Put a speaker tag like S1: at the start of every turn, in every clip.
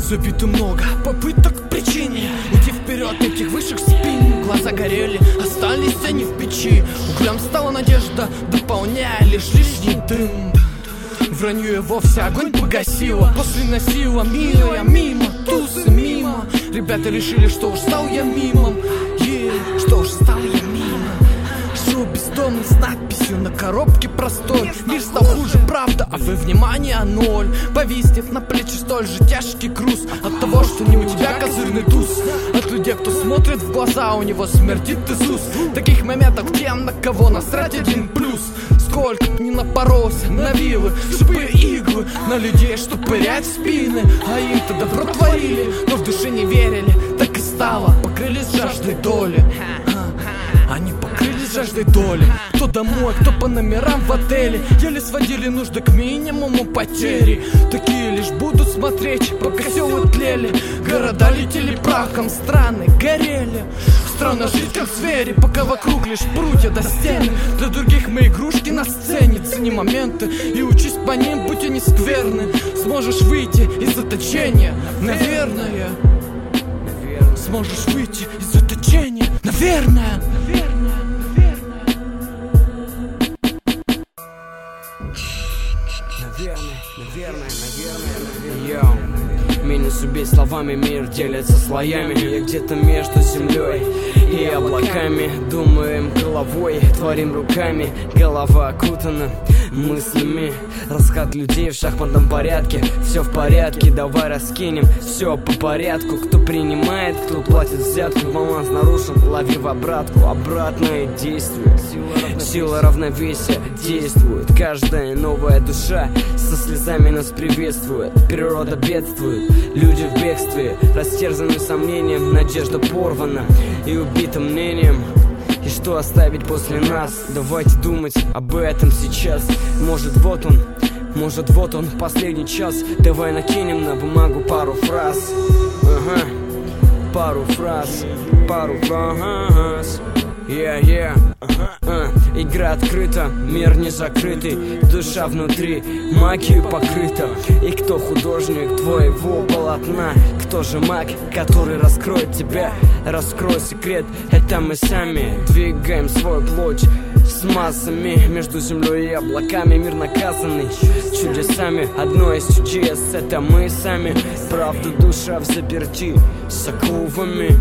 S1: Забито много попыток к причине уйти вперед этих высших спин. Глаза горели, остались они в печи. Углем стала надежда, дополняя лишь лишний дым. Вранье и вовсе огонь погасило. После носила милая мимо, тусы мимо. Ребята решили, что уж стал я мимом, что уж стал я мимо. Шел бездомный с надписью на коробке простой. Мир стал хуже, правда, а вы внимание ноль. Повиснет на плечи столь же тяжкий груз от того, что не у тебя козырный туз. От людей, кто смотрит в глаза, у него смердит из уст. Таких моментов тем, на кого насрать один плюс. Сколько б не напоролся на вилы, шипы, иглы, на людей, что пырять спины. А им-то добро творили, но в душе не верили. Так и стало, покрылись жаждой доли. Они покрылись жаждой доли. Кто домой, кто по номерам в отеле. Еле сводили нужды к минимуму потери. Такие лишь будут смотреть, пока селы тлели. Города летели прахом, страны горели. Странно жить как звери, пока вокруг лишь прутья до стены. Для других мы игрушки на сцене. Цени моменты и учись по ним, будь они скверны. Сможешь выйти из заточения, наверное. Сможешь выйти из заточения, наверное.
S2: Йоу, минус убей словами, мир делится слоями. Я где-то между землей и облаками. Думаем головой, творим руками. Голова окутана мыслями. Раскат людей в шахматном порядке. Все в порядке, давай раскинем все по порядку. Кто принимает, кто платит взятку. Баланс нарушен, лови в обратку. Обратное действие, сила равновесия действует. Каждая новая душа со слезами нас приветствует. Природа бедствует, люди в бегстве. Растерзаны сомнением, надежда порвана и убита мнением. И что оставить после нас? Давайте думать об этом сейчас. Может вот он, последний час. Давай накинем на бумагу пару фраз. Пару фраз. Игра открыта, мир не закрытый. Душа внутри магию покрыта. И кто художник твоего полотна? Кто же маг, который раскроет тебя? Раскрой секрет, это мы сами. Двигаем свою плоть с массами. Между землей и облаками мир наказанный чудесами. Одно из чудес — это мы сами. Правда, душа в заперти с оковами.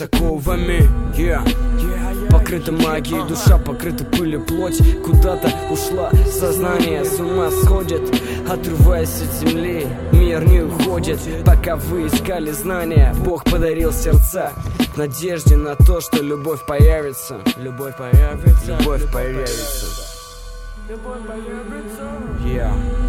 S2: Покрыта магией, душа покрыта пылью, плоть куда-то ушла. Сознание с ума сходит, отрываясь от земли. Мир не уходит, пока вы искали знания. Бог подарил сердца в надежде на то, что любовь появится. Любовь появится. Yeah.